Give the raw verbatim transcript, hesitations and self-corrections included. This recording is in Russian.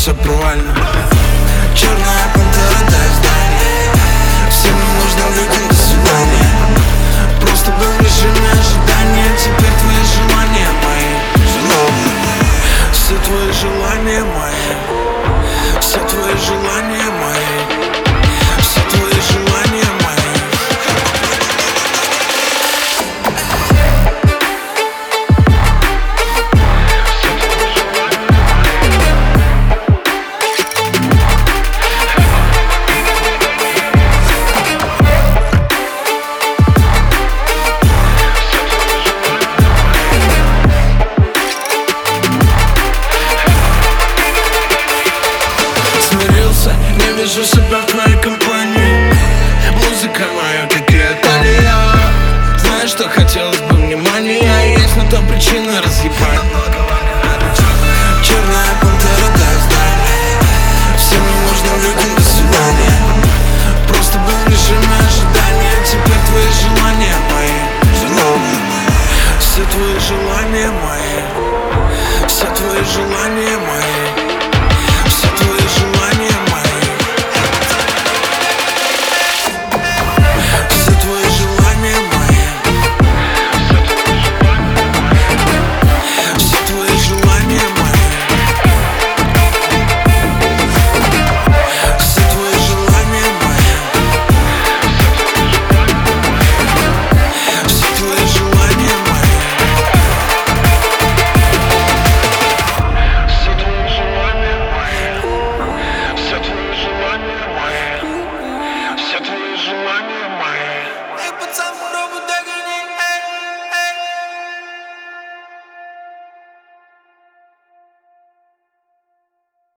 все провально. Черная пантера, дай здание. Всем нужным людям до свидания. Просто был в режиме ожидания. Теперь твои желания мои. Все твои желания мои. Все твои желания мои. Все твои желания мои. Не вижу себя в твоей компании. Музыка моя, как и это не я. Знаешь, что хотел